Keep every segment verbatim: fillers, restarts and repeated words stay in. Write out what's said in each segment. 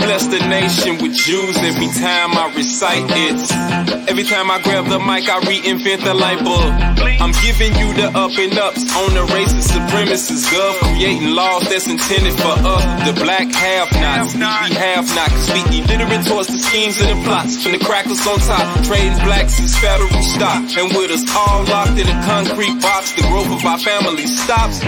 bless the nation with Jews every time I recite it. Every time I grab the mic, I reinvent the light bulb. I'm giving you the up and ups on the racist supremacists, gov, creating laws that's intended for us, the black have-nots. We have-not, cause we illiterate towards the schemes and the plots. From the crackers on top, trading blacks as federal stock. And with us all locked in a concrete box, the growth of our family stops.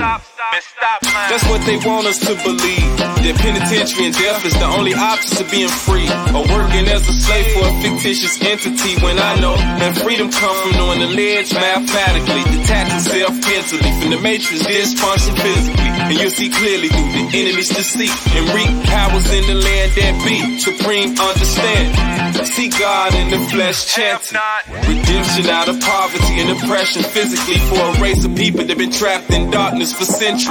That's what they want us to believe, that penitentiary and death is the only option to being free, or working as a slave for a fictitious entity, when I know that freedom comes from knowing the ledge mathematically, detaching self mentally from the matrix dysfunction physically, and you'll see clearly through the enemy's deceit and reap powers in the land that be supreme understanding. See God in the flesh chanting redemption out of poverty and oppression physically for a race of people that been trapped in darkness for centuries.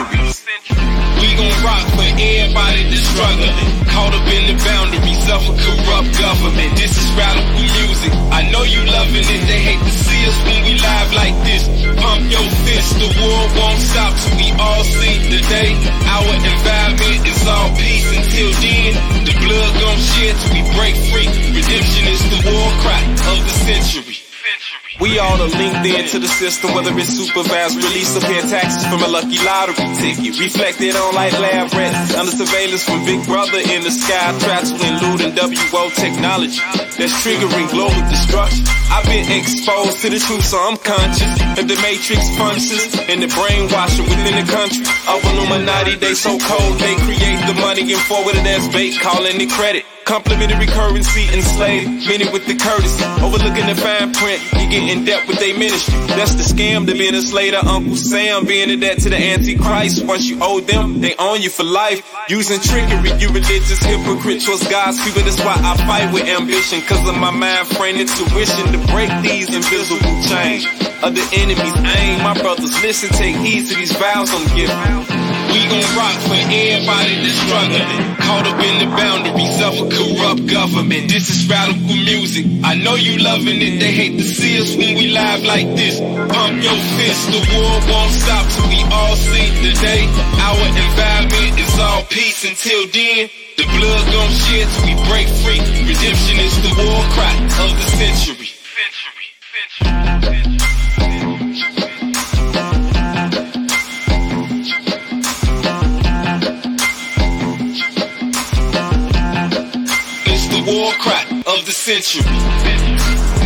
We gon' rock for everybody that's struggling, caught up in the boundaries of a corrupt government. This is radical music, I know you loving it. They hate to see us when we live like this. Pump your fist, the war won't stop till we all see the day. Our environment is all peace. Until then, the blood gon' shed till we break free. Redemption is the war cry of the century. We all are linked into the system, whether it's supervised release or paying taxes from a lucky lottery ticket. Reflected on like lab rats, under surveillance from Big Brother in the sky. Traps when looting W O technology that's triggering global destruction. I've been exposed to the truth, so I'm conscious of the matrix punches and the brainwashing within the country. Of Illuminati, they so cold, they create the money and forward it as bait, calling it credit. Complimentary currency, enslaved, many with the courtesy. Overlooking the fine print, you get in depth with their ministry. That's the scam, the being a slater, Uncle Sam, being a debt to the Antichrist. Once you owe them, they own you for life. Using trickery, you religious hypocrite, trust God's people. That's why I fight with ambition, cause of my mind frame intuition to break these invisible chains of the enemy's aim. My brothers, listen, take heed to these vows I'm giving. We gon' rock for everybody that's struggling, caught up in the boundaries of a corrupt government. This is radical music, I know you loving it. They hate to see us when we live like this. Pump your fist, the war won't stop till we all see the day. Our environment is all peace. Until then, the blood gon' shed till we break free. Redemption is the war cry of the century. War cry of the century.